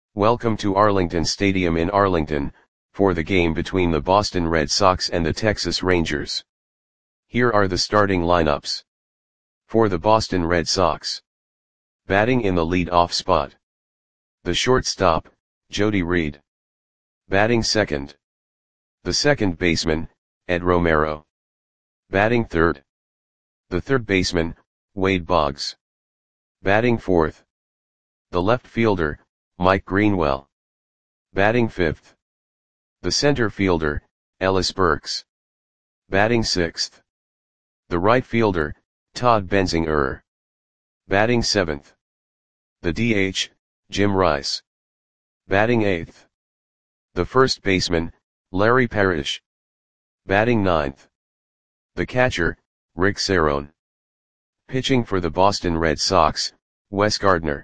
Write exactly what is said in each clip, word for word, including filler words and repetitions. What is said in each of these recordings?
Welcome to Arlington Stadium in Arlington, for the game between the Boston Red Sox and the Texas Rangers. Here are the starting lineups. For the Boston Red Sox. Batting in the lead-off spot. The shortstop, Jody Reed. Batting second. The second baseman, Ed Romero. Batting third. The third baseman, Wade Boggs. Batting fourth. The left fielder, Mike Greenwell. Batting fifth. The center fielder, Ellis Burks. Batting sixth. The right fielder, Todd Benzinger. Batting seventh. The D H, Jim Rice. Batting eighth. The first baseman, Larry Parrish. Batting ninth. The catcher, Rick Cerone. Pitching for the Boston Red Sox, Wes Gardner.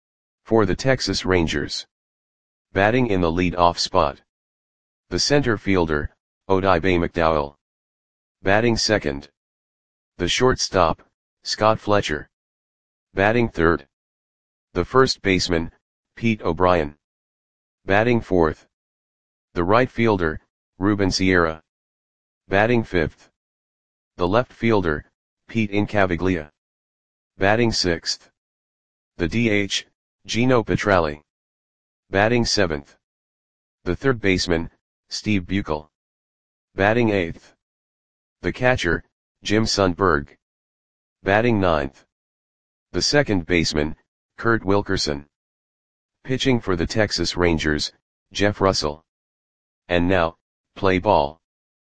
For the Texas Rangers. Batting in the lead-off spot. The center fielder, Odibe McDowell. Batting second. The shortstop, Scott Fletcher. Batting third. The first baseman, Pete O'Brien. Batting fourth. The right fielder, Ruben Sierra. Batting fifth. The left fielder, Pete Incaviglia. Batting sixth. The D H, Gino Petralli. Batting seventh. The third baseman, Steve Buechel. Batting eighth. The catcher, Jim Sundberg. Batting ninth. The second baseman, Kurt Wilkerson. Pitching for the Texas Rangers, Jeff Russell. And now, play ball.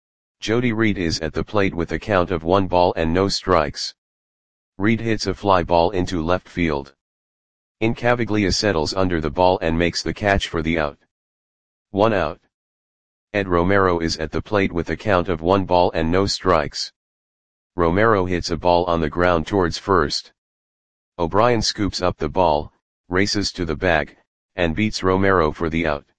Jody Reed is at the plate with a count of one ball and no strikes. Reed hits a fly ball into left field. Incaviglia settles under the ball and makes the catch for the out. One out. Ed Romero is at the plate with a count of one ball and no strikes. Romero hits a ball on the ground towards first. O'Brien scoops up the ball, races to the bag, and beats Romero for the out.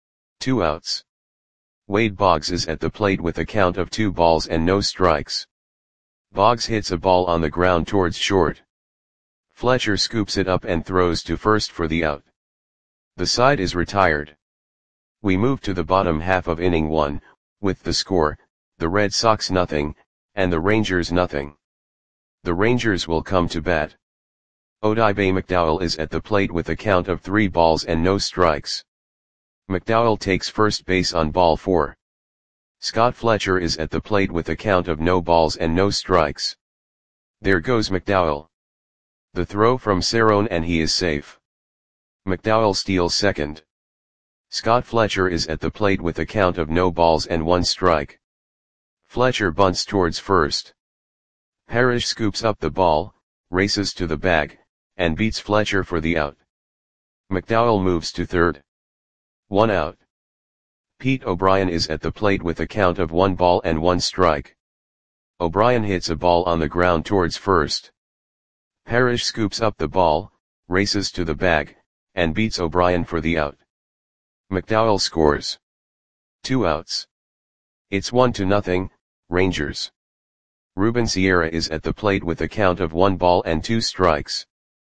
Two outs. Wade Boggs is at the plate with a count of two balls and no strikes. Boggs hits a ball on the ground towards short. Fletcher scoops it up and throws to first for the out. The side is retired. We move to the bottom half of inning one, with the score, the Red Sox nothing, and the Rangers nothing. The Rangers will come to bat. Odibe McDowell is at the plate with a count of three balls and no strikes. McDowell takes first base on ball four. Scott Fletcher is at the plate with a count of no balls and no strikes. There goes McDowell. The throw from Cerone and he is safe. McDowell steals second. Scott Fletcher is at the plate with a count of no balls and one strike. Fletcher bunts towards first. Parrish scoops up the ball, races to the bag, and beats Fletcher for the out. McDowell moves to third. One out. Pete O'Brien is at the plate with a count of one ball and one strike. O'Brien hits a ball on the ground towards first. Parrish scoops up the ball, races to the bag, and beats O'Brien for the out. McDowell scores. Two outs. It's one to nothing, Rangers. Ruben Sierra is at the plate with a count of one ball and two strikes.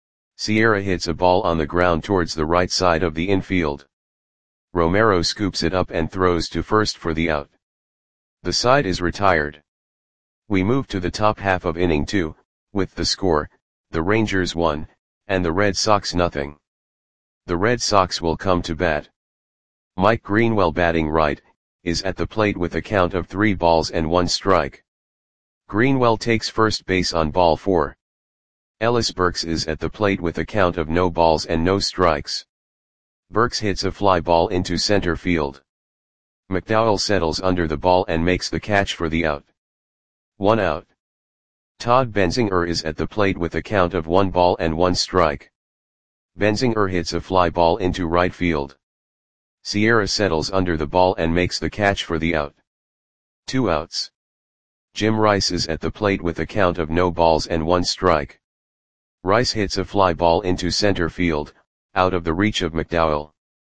Sierra hits a ball on the ground towards the right side of the infield. Romero scoops it up and throws to first for the out. The side is retired. We move to the top half of inning two, with the score, the Rangers one, and the Red Sox nothing. The Red Sox will come to bat. Mike Greenwell batting right, is at the plate with a count of three balls and one strike. Greenwell takes first base on ball four. Ellis Burks is at the plate with a count of no balls and no strikes. Burks hits a fly ball into center field. McDowell settles under the ball and makes the catch for the out. One out. Todd Benzinger is at the plate with a count of one ball and one strike. Benzinger hits a fly ball into right field. Sierra settles under the ball and makes the catch for the out. Two outs. Jim Rice is at the plate with a count of no balls and one strike. Rice hits a fly ball into center field, out of the reach of McDowell.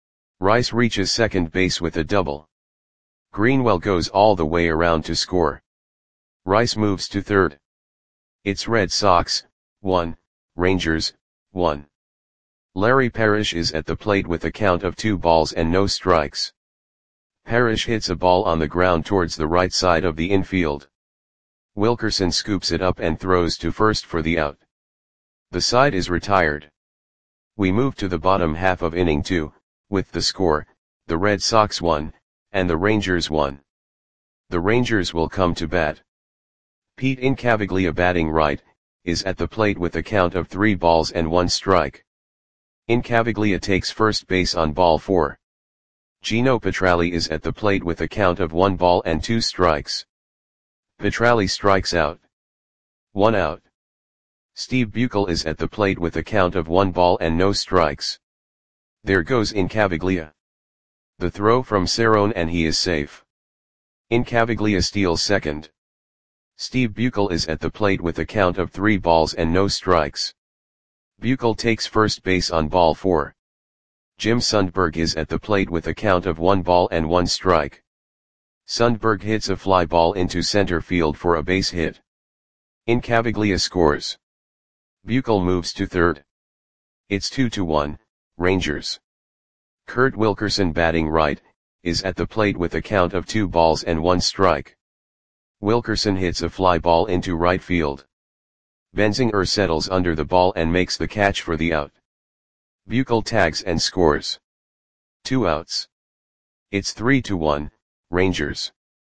Rice reaches second base with a double. Greenwell goes all the way around to score. Rice moves to third. It's Red Sox, one, Rangers, one. Larry Parrish is at the plate with a count of two balls and no strikes. Parrish hits a ball on the ground towards the right side of the infield. Wilkerson scoops it up and throws to first for the out. The side is retired. We move to the bottom half of inning two, with the score, the Red Sox won, and the Rangers won. The Rangers will come to bat. Pete Incaviglia, batting right, is at the plate with a count of three balls and one strike. Incaviglia takes first base on ball four. Gino Petralli is at the plate with a count of one ball and two strikes. Petralli strikes out. One out. Steve Buechel is at the plate with a count of one ball and no strikes. There goes Incaviglia. The throw from Cerrone and he is safe. Incaviglia steals second. Steve Buechel is at the plate with a count of three balls and no strikes. Buechel takes first base on ball four. Jim Sundberg is at the plate with a count of one ball and one strike. Sundberg hits a fly ball into center field for a base hit. Incaviglia scores. Buechel moves to third. It's two to one, Rangers. Kurt Wilkerson, batting right, is at the plate with a count of two balls and one strike. Wilkerson hits a fly ball into right field. Benzinger settles under the ball and makes the catch for the out. Buechel tags and scores. Two outs. It's three to one, Rangers.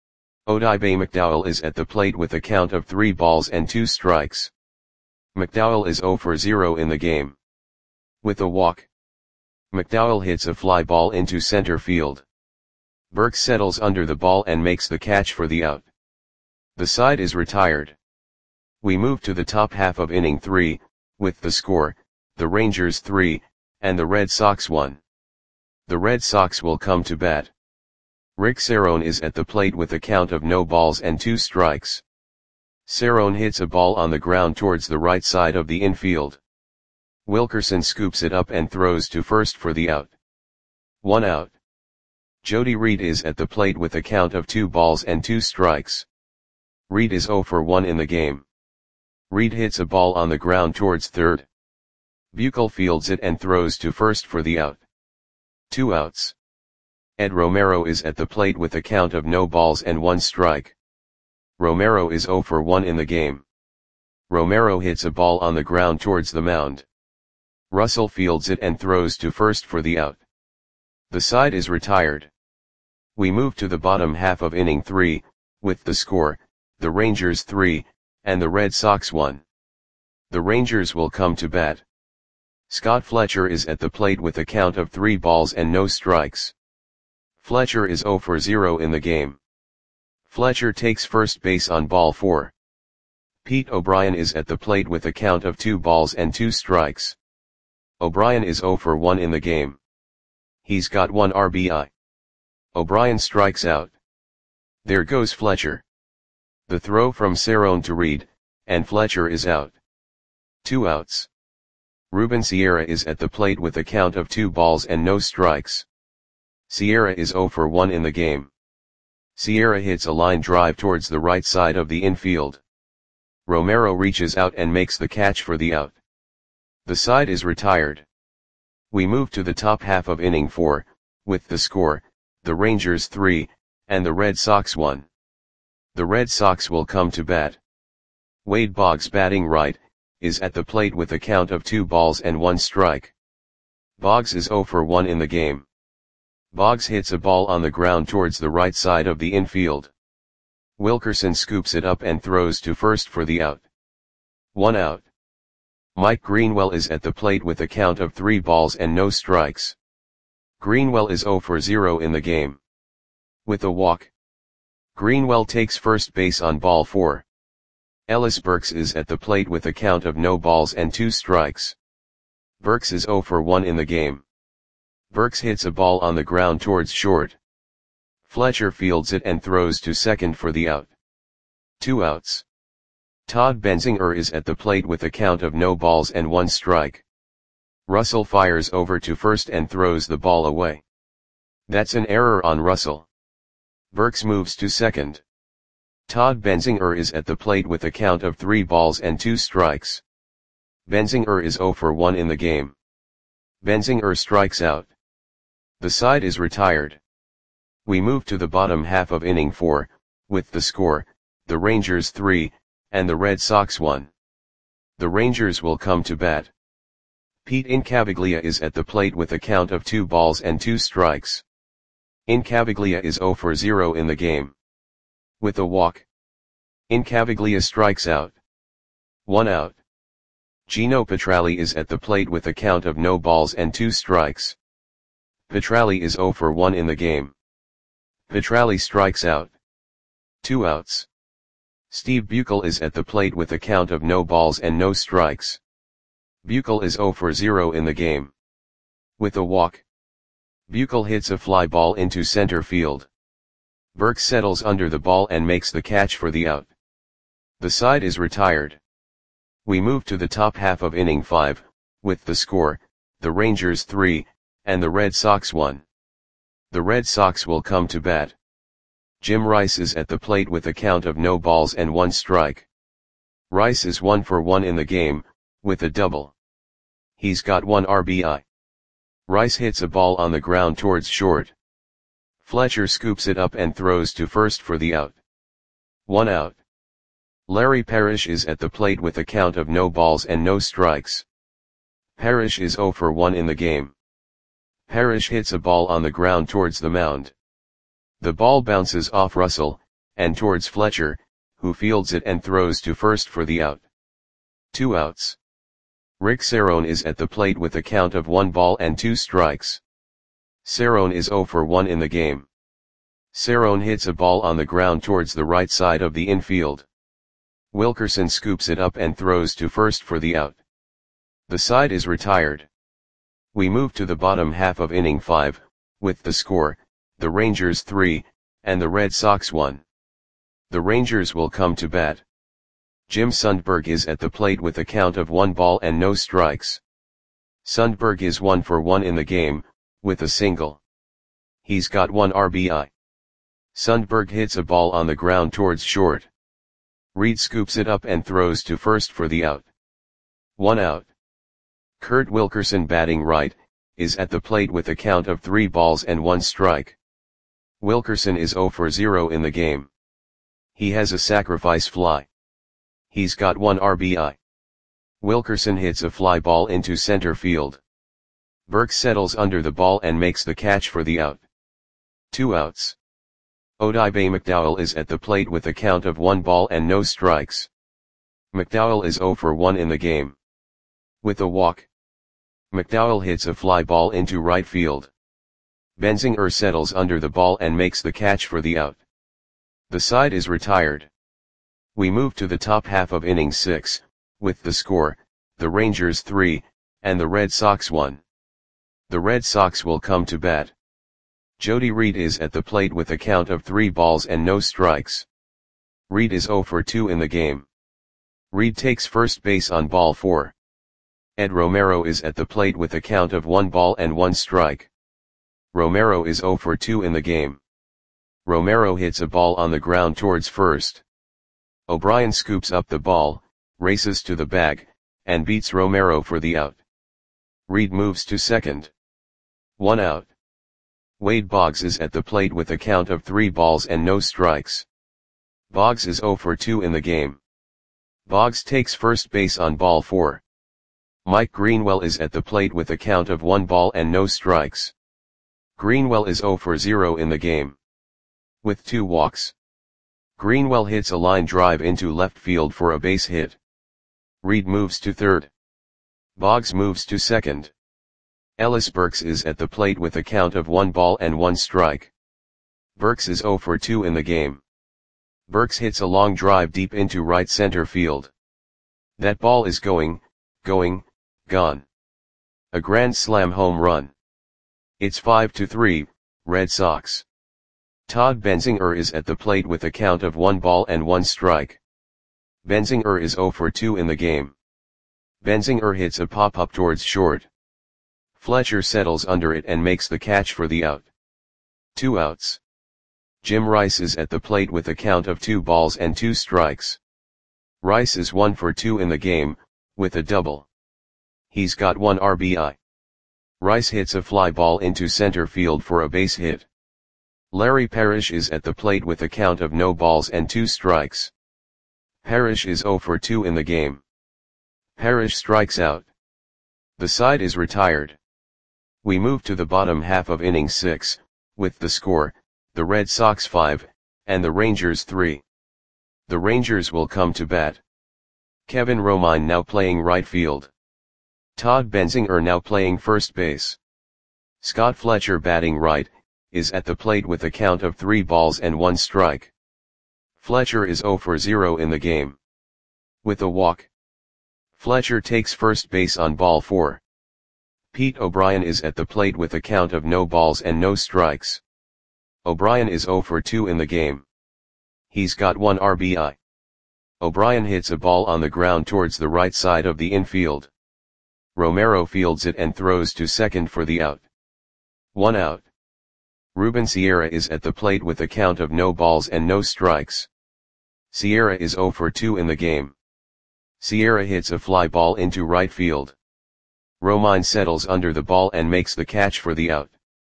Odibe McDowell is at the plate with a count of three balls and two strikes. McDowell is zero for zero in the game. With a walk, McDowell hits a fly ball into center field. Burke settles under the ball and makes the catch for the out. The side is retired. We move to the top half of inning three, with the score, the Rangers three, and the Red Sox one. The Red Sox will come to bat. Rick Cerrone is at the plate with a count of no balls and two strikes. Cerrone hits a ball on the ground towards the right side of the infield. Wilkerson scoops it up and throws to first for the out. One out. Jody Reed is at the plate with a count of two balls and two strikes. Reed is zero for one in the game. Reed hits a ball on the ground towards third. Buechel fields it and throws to first for the out. Two outs. Ed Romero is at the plate with a count of no balls and one strike. Romero is zero for one in the game. Romero hits a ball on the ground towards the mound. Russell fields it and throws to first for the out. The side is retired. We move to the bottom half of inning three, with the score, the Rangers three, and the Red Sox one. The Rangers will come to bat. Scott Fletcher is at the plate with a count of three balls and no strikes. Fletcher is zero for zero in the game. Fletcher takes first base on ball four. Pete O'Brien is at the plate with a count of two balls and two strikes. O'Brien is zero for one in the game. He's got one R B I. O'Brien strikes out. There goes Fletcher. The throw from Cerrone to Reed, and Fletcher is out. Two outs. Ruben Sierra is at the plate with a count of two balls and no strikes. Sierra is zero for one in the game. Sierra hits a line drive towards the right side of the infield. Romero reaches out and makes the catch for the out. The side is retired. We move to the top half of inning four, with the score, the Rangers three, and the Red Sox one. The Red Sox will come to bat. Wade Boggs, batting right, is at the plate with a count of two balls and one strike. Boggs is zero for one in the game. Boggs hits a ball on the ground towards the right side of the infield. Wilkerson scoops it up and throws to first for the out. One out. Mike Greenwell is at the plate with a count of three balls and no strikes. Greenwell is zero for zero in the game. With a walk, Greenwell takes first base on ball four. Ellis Burks is at the plate with a count of no balls and two strikes. Burks is zero for one in the game. Burks hits a ball on the ground towards short. Fletcher fields it and throws to second for the out. Two outs. Todd Benzinger is at the plate with a count of no balls and one strike. Russell fires over to first and throws the ball away. That's an error on Russell. Burks moves to second. Todd Benzinger is at the plate with a count of three balls and two strikes. Benzinger is zero for one in the game. Benzinger strikes out. The side is retired. We move to the bottom half of inning four, with the score, the Rangers three, and the Red Sox one. The Rangers will come to bat. Pete Incaviglia is at the plate with a count of two balls and two strikes. Incaviglia is zero for zero in the game. With a walk, Incaviglia strikes out. One out. Gino Petralli is at the plate with a count of no balls and two strikes. Petralli is zero for one in the game. Petralli strikes out. Two outs. Steve Buechel is at the plate with a count of no balls and no strikes. Buechel is zero for zero in the game. With a walk, Buechel hits a fly ball into center field. Burke settles under the ball and makes the catch for the out. The side is retired. We move to the top half of inning five, with the score, the Rangers three, and the Red Sox one. The Red Sox will come to bat. Jim Rice is at the plate with a count of no balls and one strike. Rice is one for one in the game, with a double. He's got one R B I. Rice hits a ball on the ground towards short. Fletcher scoops it up and throws to first for the out. One out. Larry Parrish is at the plate with a count of no balls and no strikes. Parrish is zero for one in the game. Parrish hits a ball on the ground towards the mound. The ball bounces off Russell, and towards Fletcher, who fields it and throws to first for the out. Two outs. Rick Cerrone is at the plate with a count of one ball and two strikes. Cerrone is zero for one in the game. Cerrone hits a ball on the ground towards the right side of the infield. Wilkerson scoops it up and throws to first for the out. The side is retired. We move to the bottom half of inning five, with the score, the Rangers three, and the Red Sox one. The Rangers will come to bat. Jim Sundberg is at the plate with a count of one ball and no strikes. Sundberg is one for one in the game, with a single. He's got one R B I. Sundberg hits a ball on the ground towards short. Reed scoops it up and throws to first for the out. One out. Kurt Wilkerson, batting right, is at the plate with a count of three balls and one strike. Wilkerson is zero for zero in the game. He has a sacrifice fly. He's got one R B I. Wilkerson hits a fly ball into center field. Burke settles under the ball and makes the catch for the out. Two outs. Odibe McDowell is at the plate with a count of one ball and no strikes. McDowell is zero for one in the game. With a walk, McDowell hits a fly ball into right field. Benzinger settles under the ball and makes the catch for the out. The side is retired. We move to the top half of inning six, with the score, the Rangers three, and the Red Sox one. The Red Sox will come to bat. Jody Reed is at the plate with a count of three balls and no strikes. Reed is zero for two in the game. Reed takes first base on ball four. Ed Romero is at the plate with a count of one ball and one strike. Romero is zero for two in the game. Romero hits a ball on the ground towards first. O'Brien scoops up the ball, races to the bag, and beats Romero for the out. Reed moves to second. One out. Wade Boggs is at the plate with a count of three balls and no strikes. Boggs is zero for two in the game. Boggs takes first base on ball four. Mike Greenwell is at the plate with a count of one ball and no strikes. Greenwell is zero for zero in the game. With two walks, Greenwell hits a line drive into left field for a base hit. Reed moves to third. Boggs moves to second. Ellis Burks is at the plate with a count of one ball and one strike. Burks is zero for two in the game. Burks hits a long drive deep into right center field. That ball is going, going, gone. A grand slam home run. It's five to three, Red Sox. Todd Benzinger is at the plate with a count of one ball and one strike. Benzinger is zero for two in the game. Benzinger hits a pop-up towards short. Fletcher settles under it and makes the catch for the out. Two outs. Jim Rice is at the plate with a count of two balls and two strikes. Rice is one for two in the game, with a double. He's got one R B I. Rice hits a fly ball into center field for a base hit. Larry Parrish is at the plate with a count of no balls and two strikes. Parrish is zero for two in the game. Parrish strikes out. The side is retired. We move to the bottom half of inning six, with the score, the Red Sox five, and the Rangers three. The Rangers will come to bat. Kevin Romine now playing right field. Todd Benzinger now playing first base. Scott Fletcher batting right, is at the plate with a count of three balls and one strike. Fletcher is zero for zero in the game. With a walk. Fletcher takes first base on ball four. Pete O'Brien is at the plate with a count of no balls and no strikes. O'Brien is zero for two in the game. He's got one R B I. O'Brien hits a ball on the ground towards the right side of the infield. Romero fields it and throws to second for the out. One out. Ruben Sierra is at the plate with a count of no balls and no strikes. Sierra is zero for two in the game. Sierra hits a fly ball into right field. Romine settles under the ball and makes the catch for the out.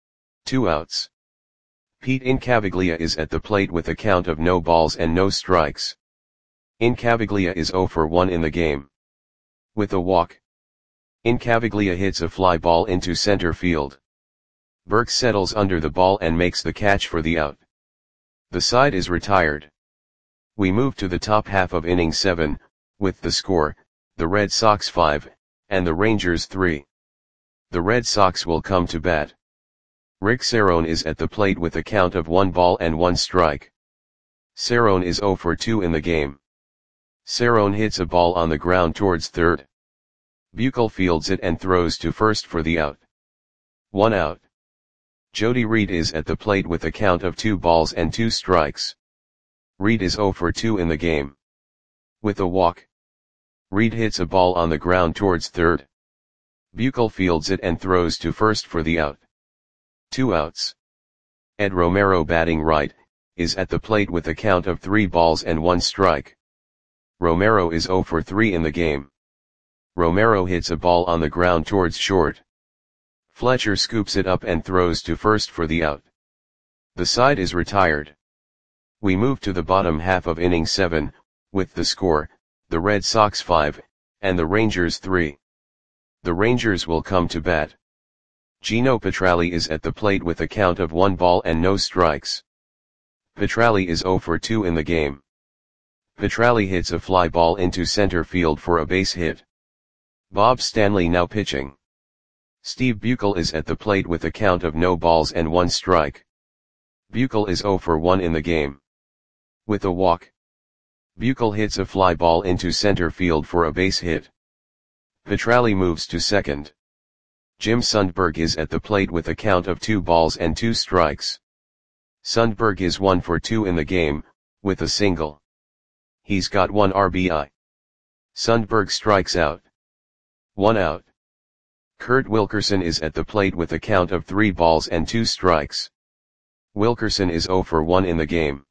Two outs. Pete Incaviglia is at the plate with a count of no balls and no strikes. Incaviglia is zero for one in the game. With a walk. Incaviglia hits a fly ball into center field. Burke settles under the ball and makes the catch for the out. The side is retired. We move to the top half of inning seven, with the score, the Red Sox five, and the Rangers three. The Red Sox will come to bat. Rick Cerrone is at the plate with a count of one ball and one strike. Cerrone is zero for two in the game. Cerrone hits a ball on the ground towards third. Buechel fields it and throws to first for the out. One out. Jody Reed is at the plate with a count of two balls and two strikes. Reed is zero for two in the game. With a walk. Reed hits a ball on the ground towards third. Buechel fields it and throws to first for the out. Two outs. Ed Romero batting right, is at the plate with a count of three balls and one strike. Romero is zero for three in the game. Romero hits a ball on the ground towards short. Fletcher scoops it up and throws to first for the out. The side is retired. We move to the bottom half of inning seven, with the score, the Red Sox five, and the Rangers three. The Rangers will come to bat. Gino Petralli is at the plate with a count of one ball and no strikes. Petralli is zero for two in the game. Petralli hits a fly ball into center field for a base hit. Bob Stanley now pitching. Steve Buechel is at the plate with a count of no balls and one strike. Buechel is zero for one in the game. With a walk. Buechel hits a fly ball into center field for a base hit. Petralli moves to second. Jim Sundberg is at the plate with a count of two balls and two strikes. Sundberg is one for two in the game, with a single. He's got one R B I. Sundberg strikes out. One out. Kurt Wilkerson is at the plate with a count of three balls and two strikes. Wilkerson is zero for one in the game.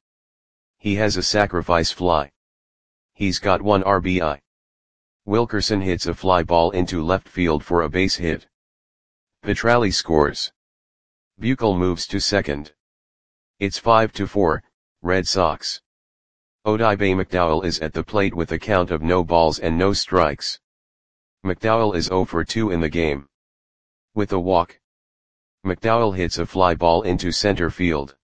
He has a sacrifice fly. He's got one R B I. Wilkerson hits a fly ball into left field for a base hit. Petralli scores. Buechel moves to second. It's five to four, Red Sox. Odibe McDowell is at the plate with a count of no balls and no strikes. McDowell is zero for two in the game. With a walk. McDowell hits a fly ball into center field.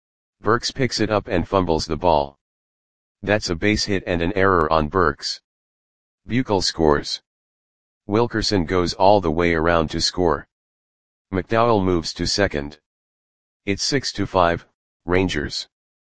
Burks picks it up and fumbles the ball. That's a base hit and an error on Burks. Buechel scores. Wilkerson goes all the way around to score. McDowell moves to second. It's six to five, Rangers.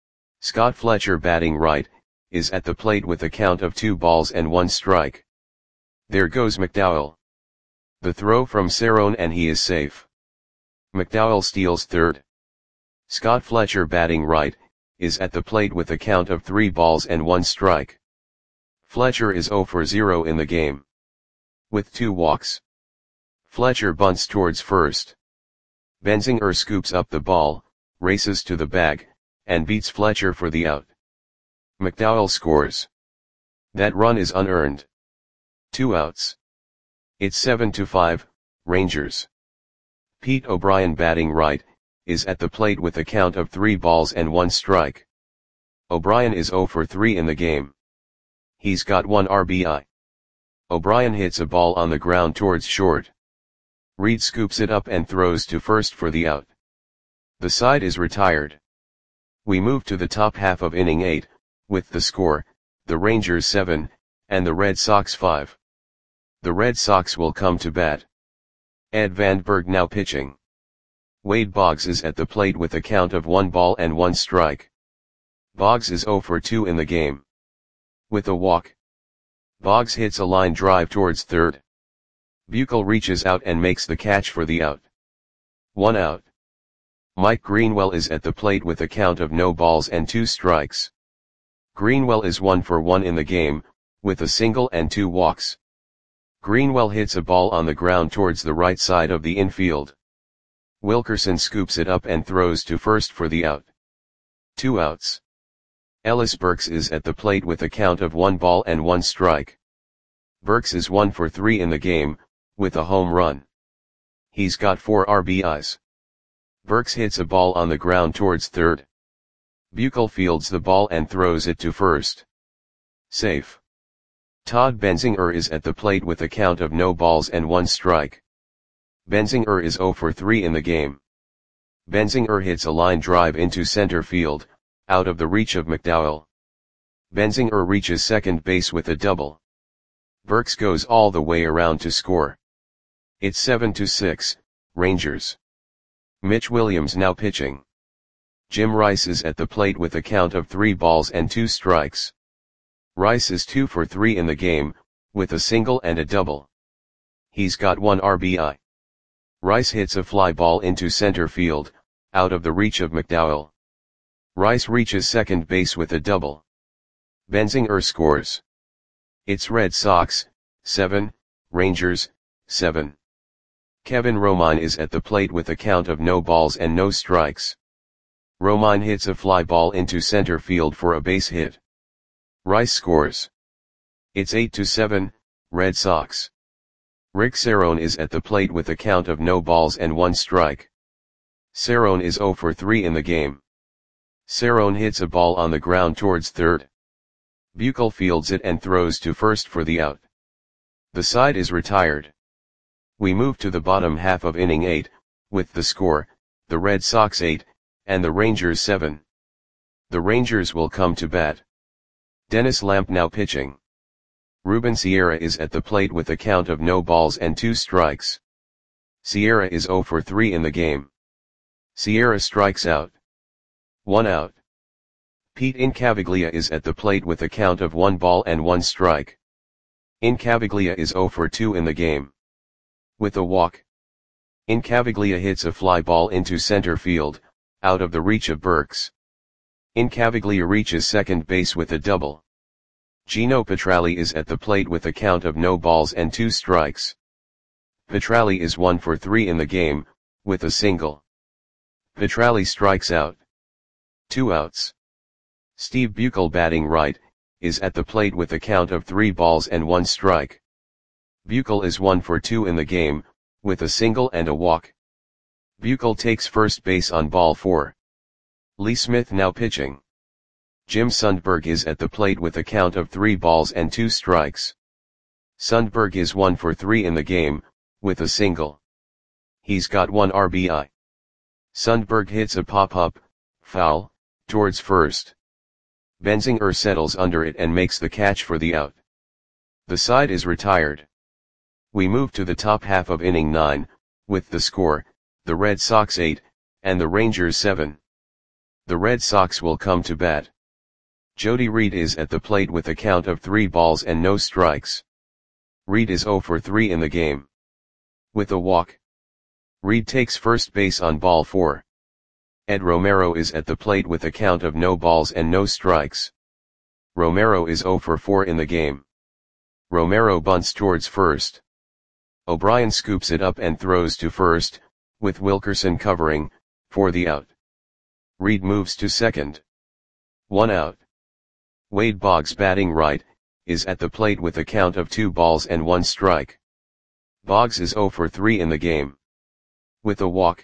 Scott Fletcher batting right, is at the plate with a count of two balls and one strike. There goes McDowell. The throw from Cerrone and he is safe. McDowell steals third. Scott Fletcher batting right, is at the plate with a count of three balls and one strike. Fletcher is zero for zero in the game. With two walks. Fletcher bunts towards first. Benzinger scoops up the ball, races to the bag, and beats Fletcher for the out. McDowell scores. That run is unearned. Two outs. It's seven to five, Rangers. Pete O'Brien batting right, is at the plate with a count of three balls and one strike. O'Brien is zero for three in the game. He's got one R B I. O'Brien hits a ball on the ground towards short. Reed scoops it up and throws to first for the out. The side is retired. We move to the top half of inning eight, with the score, the Rangers seven, and the Red Sox five. The Red Sox will come to bat. Ed Vandenberg now pitching. Wade Boggs is at the plate with a count of one ball and one strike. Boggs is zero for two in the game. With a walk. Boggs hits a line drive towards third. Buechele reaches out and makes the catch for the out. One out. Mike Greenwell is at the plate with a count of no balls and two strikes. Greenwell is one for one in the game, with a single and two walks. Greenwell hits a ball on the ground towards the right side of the infield. Wilkerson scoops it up and throws to first for the out. Two outs. Ellis Burks is at the plate with a count of one ball and one strike. Burks is one for three in the game, with a home run. He's got four R B Is. Burks hits a ball on the ground towards third. Buechele fields the ball and throws it to first. Safe. Todd Benzinger is at the plate with a count of no balls and one strike. Benzinger is zero for three in the game. Benzinger hits a line drive into center field, out of the reach of McDowell. Benzinger reaches second base with a double. Burks goes all the way around to score. It's seven to six, Rangers. Mitch Williams now pitching. Jim Rice is at the plate with a count of three balls and two strikes. Rice is two for three in the game, with a single and a double. He's got one R B I. Rice hits a fly ball into center field, out of the reach of McDowell. Rice reaches second base with a double. Benzinger scores. It's Red Sox, seven, Rangers, seven. Kevin Romine is at the plate with a count of no balls and no strikes. Romine hits a fly ball into center field for a base hit. Rice scores. It's eight to seven, Red Sox. Rick Cerrone is at the plate with a count of no balls and one strike. Cerrone is zero for three in the game. Cerrone hits a ball on the ground towards third. Buechele fields it and throws to first for the out. The side is retired. We move to the bottom half of inning eight, with the score, the Red Sox eight, and the Rangers seven. The Rangers will come to bat. Dennis Lamp now pitching. Ruben Sierra is at the plate with a count of no balls and two strikes. Sierra is zero for three in the game. Sierra strikes out. One out. Pete Incaviglia is at the plate with a count of one ball and one strike. Incaviglia is zero for two in the game. With a walk. Incaviglia hits a fly ball into center field, out of the reach of Burks. Incaviglia reaches second base with a double. Gino Petralli is at the plate with a count of no balls and two strikes. Petralli is one for three in the game, with a single. Petralli strikes out. Two outs. Steve Buechele batting right, is at the plate with a count of three balls and one strike. Buechele is one for two in the game, with a single and a walk. Buechele takes first base on ball four. Lee Smith now pitching. Jim Sundberg is at the plate with a count of three balls and two strikes. Sundberg is one for three in the game, with a single. He's got one R B I. Sundberg hits a pop-up, foul, towards first. Benzinger settles under it and makes the catch for the out. The side is retired. We move to the top half of inning nine, with the score, the Red Sox eight, and the Rangers seven. The Red Sox will come to bat. Jody Reed is at the plate with a count of three balls and no strikes. Reed is zero for three in the game. With a walk. Reed takes first base on ball four. Ed Romero is at the plate with a count of no balls and no strikes. Romero is zero for four in the game. Romero bunts towards first. O'Brien scoops it up and throws to first, with Wilkerson covering, for the out. Reed moves to second. One out. Wade Boggs batting right, is at the plate with a count of two balls and one strike. Boggs is zero for three in the game. With a walk,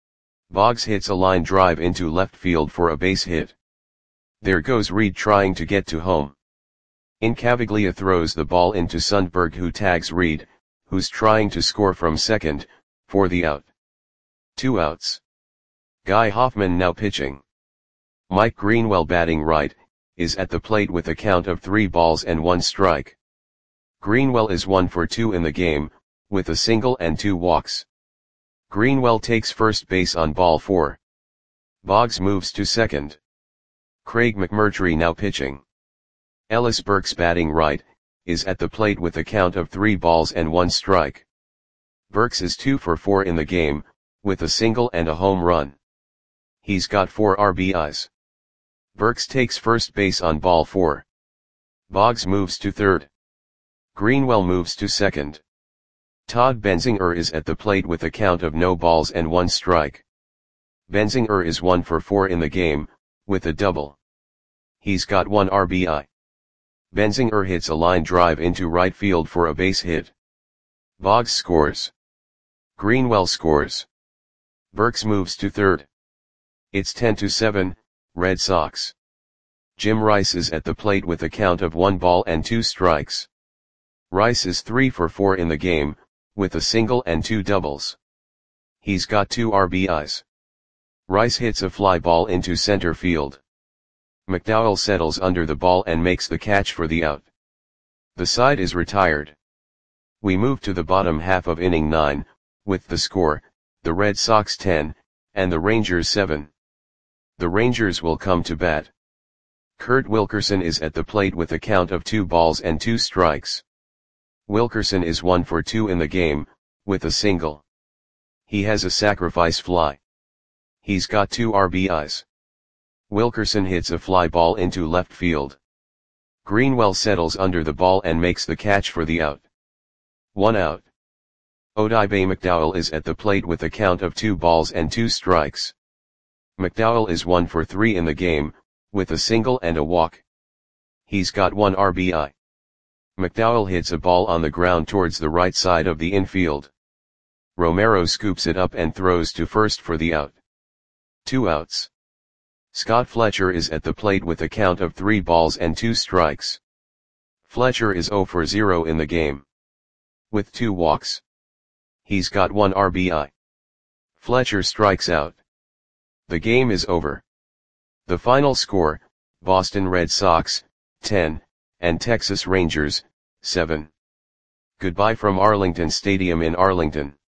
Boggs hits a line drive into left field for a base hit. There goes Reed trying to get to home. Incaviglia throws the ball into Sundberg, who tags Reed, who's trying to score from second, for the out. Two outs. Guy Hoffman now pitching. Mike Greenwell, batting right, is at the plate with a count of three balls and one strike. Greenwell is one for two in the game, with a single and two walks. Greenwell takes first base on ball four. Boggs moves to second. Craig McMurtry now pitching. Ellis Burks, batting right, is at the plate with a count of three balls and one strike. Burks is two for four in the game, with a single and a home run. He's got four R B Is. Burks takes first base on ball four. Boggs moves to third. Greenwell moves to second. Todd Benzinger is at the plate with a count of no balls and one strike. Benzinger is one for four in the game, with a double. He's got one R B I. Benzinger hits a line drive into right field for a base hit. Boggs scores. Greenwell scores. Burks moves to third. It's ten to seven, Red Sox. Jim Rice is at the plate with a count of one ball and two strikes. Rice is three for four in the game, with a single and two doubles. He's got two R B Is. Rice hits a fly ball into center field. McDowell settles under the ball and makes the catch for the out. The side is retired. We move to the bottom half of inning nine, with the score, the Red Sox ten, and the Rangers seven. The Rangers will come to bat. Kurt Wilkerson is at the plate with a count of two balls and two strikes. Wilkerson is one for two in the game, with a single. He has a sacrifice fly. He's got two R B Is. Wilkerson hits a fly ball into left field. Greenwell settles under the ball and makes the catch for the out. One out. Odibe McDowell is at the plate with a count of two balls and two strikes. McDowell is one for three in the game, with a single and a walk. He's got one R B I. McDowell hits a ball on the ground towards the right side of the infield. Romero scoops it up and throws to first for the out. Two outs. Scott Fletcher is at the plate with a count of three balls and two strikes. Fletcher is zero for zero in the game, with two walks. He's got one R B I. Fletcher strikes out. The game is over. The final score, Boston Red Sox, ten, and Texas Rangers, seven. Goodbye from Arlington Stadium in Arlington.